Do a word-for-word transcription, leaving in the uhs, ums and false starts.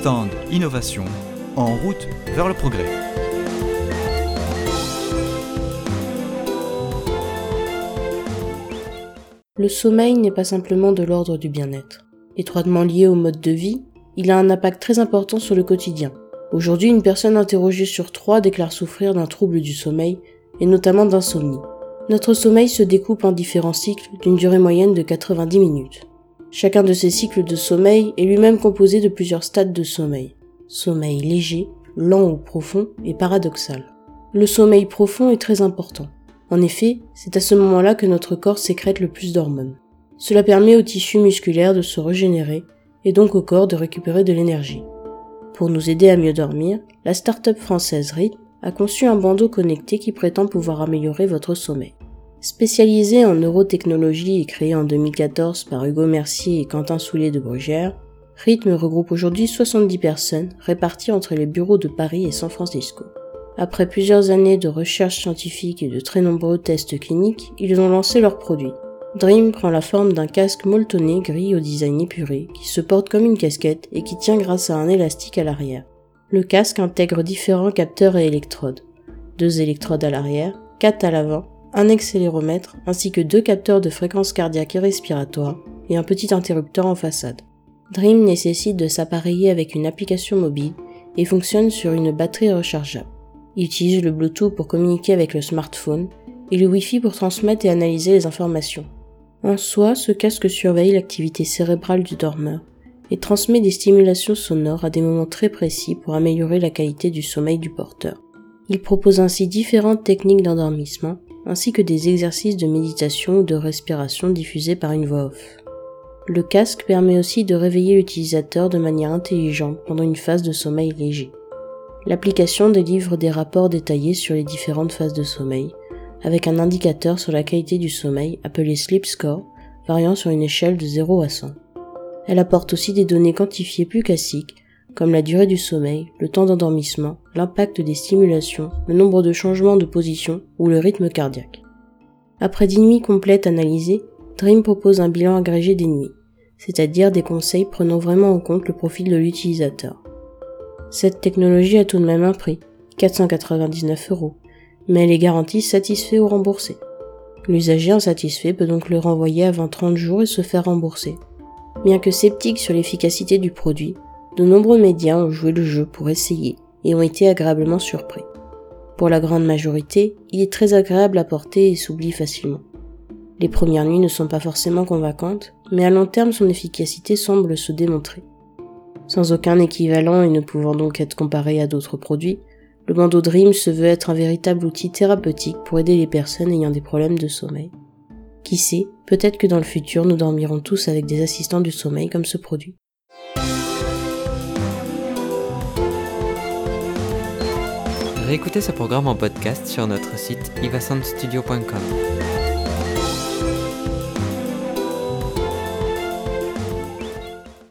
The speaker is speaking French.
stand Innovation, en route vers le progrès. Le sommeil n'est pas simplement de l'ordre du bien-être. Étroitement lié au mode de vie, il a un impact très important sur le quotidien. Aujourd'hui, une personne interrogée sur trois déclare souffrir d'un trouble du sommeil, et notamment d'insomnie. Notre sommeil se découpe en différents cycles d'une durée moyenne de quatre-vingt-dix minutes. Chacun de ces cycles de sommeil est lui-même composé de plusieurs stades de sommeil. Sommeil léger, lent ou profond et paradoxal. Le sommeil profond est très important. En effet, c'est à ce moment-là que notre corps sécrète le plus d'hormones. Cela permet aux tissus musculaires de se régénérer et donc au corps de récupérer de l'énergie. Pour nous aider à mieux dormir, la start-up française Rythme a conçu un bandeau connecté qui prétend pouvoir améliorer votre sommeil. Spécialisé en neurotechnologie et créé en deux mille quatorze par Hugo Mercier et Quentin Soulier de Bruguière, Rythme regroupe aujourd'hui soixante-dix personnes réparties entre les bureaux de Paris et San Francisco. Après plusieurs années de recherche scientifique et de très nombreux tests cliniques, ils ont lancé leur produit. Dream prend la forme d'un casque molletonné gris au design épuré, qui se porte comme une casquette et qui tient grâce à un élastique à l'arrière. Le casque intègre différents capteurs et électrodes. Deux électrodes à l'arrière, quatre à l'avant, un accéléromètre, ainsi que deux capteurs de fréquence cardiaque et respiratoire, et un petit interrupteur en façade. Dream nécessite de s'appareiller avec une application mobile et fonctionne sur une batterie rechargeable. Il utilise le Bluetooth pour communiquer avec le smartphone et le Wi-Fi pour transmettre et analyser les informations. En soi, ce casque surveille l'activité cérébrale du dormeur et transmet des stimulations sonores à des moments très précis pour améliorer la qualité du sommeil du porteur. Il propose ainsi différentes techniques d'endormissement ainsi que des exercices de méditation ou de respiration diffusés par une voix off. Le casque permet aussi de réveiller l'utilisateur de manière intelligente pendant une phase de sommeil léger. L'application délivre des rapports détaillés sur les différentes phases de sommeil, avec un indicateur sur la qualité du sommeil appelé Sleep Score, variant sur une échelle de zéro à cent. Elle apporte aussi des données quantifiées plus classiques, comme la durée du sommeil, le temps d'endormissement, l'impact des stimulations, le nombre de changements de position ou le rythme cardiaque. Après dix nuits complètes analysées, Dream propose un bilan agrégé des nuits, c'est-à-dire des conseils prenant vraiment en compte le profil de l'utilisateur. Cette technologie a tout de même un prix, quatre cent quatre-vingt-dix-neuf euros, mais elle est garantie satisfait ou remboursé. L'usager insatisfait peut donc le renvoyer avant trente jours et se faire rembourser. Bien que sceptiques sur l'efficacité du produit, de nombreux médias ont joué le jeu pour essayer et ont été agréablement surpris. Pour la grande majorité, il est très agréable à porter et s'oublie facilement. Les premières nuits ne sont pas forcément convaincantes, mais à long terme son efficacité semble se démontrer. Sans aucun équivalent et ne pouvant donc être comparé à d'autres produits, le bandeau Dream se veut être un véritable outil thérapeutique pour aider les personnes ayant des problèmes de sommeil. Qui sait, peut-être que dans le futur nous dormirons tous avec des assistants du sommeil comme ce produit. Réécoutez ce programme en podcast sur notre site iva sound studio point com.